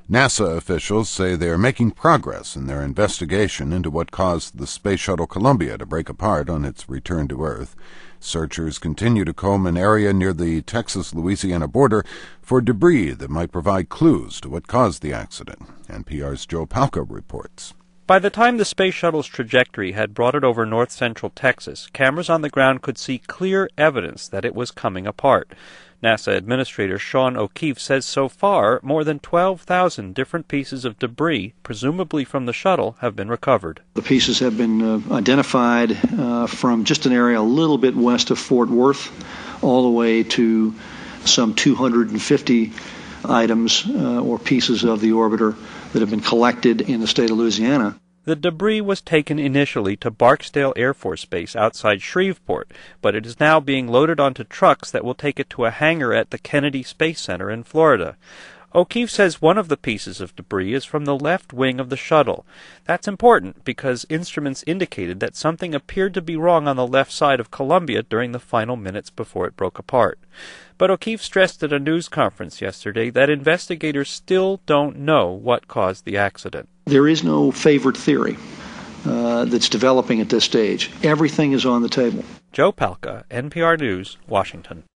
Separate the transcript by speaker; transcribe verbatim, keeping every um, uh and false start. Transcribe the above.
Speaker 1: NASA officials say they are making progress in their investigation into what caused the Space Shuttle Columbia to break apart on its return to Earth. Searchers continue to comb an area near the Texas-Louisiana border for debris that might provide clues to what caused the accident. N P R's Joe Palca reports.
Speaker 2: By the time the space shuttle's trajectory had brought it over north-central Texas, cameras on the ground could see clear evidence that it was coming apart. NASA Administrator Sean O'Keefe says so far, more than twelve thousand different pieces of debris, presumably from the shuttle, have been recovered.
Speaker 3: The pieces have been uh, identified uh, from just an area a little bit west of Fort Worth all the way to some two hundred fifty items uh, or pieces of the orbiter that have been collected in the state of Louisiana.
Speaker 2: The debris was taken initially to Barksdale Air Force Base outside Shreveport, but it is now being loaded onto trucks that will take it to a hangar at the Kennedy Space Center in Florida. O'Keefe says one of the pieces of debris is from the left wing of the shuttle. That's important because instruments indicated that something appeared to be wrong on the left side of Columbia during the final minutes before it broke apart. But O'Keefe stressed at a news conference yesterday that investigators still don't know what caused the accident.
Speaker 3: There is no favored theory uh, that's developing at this stage. Everything is on the table.
Speaker 2: Joe Palca, N P R News, Washington.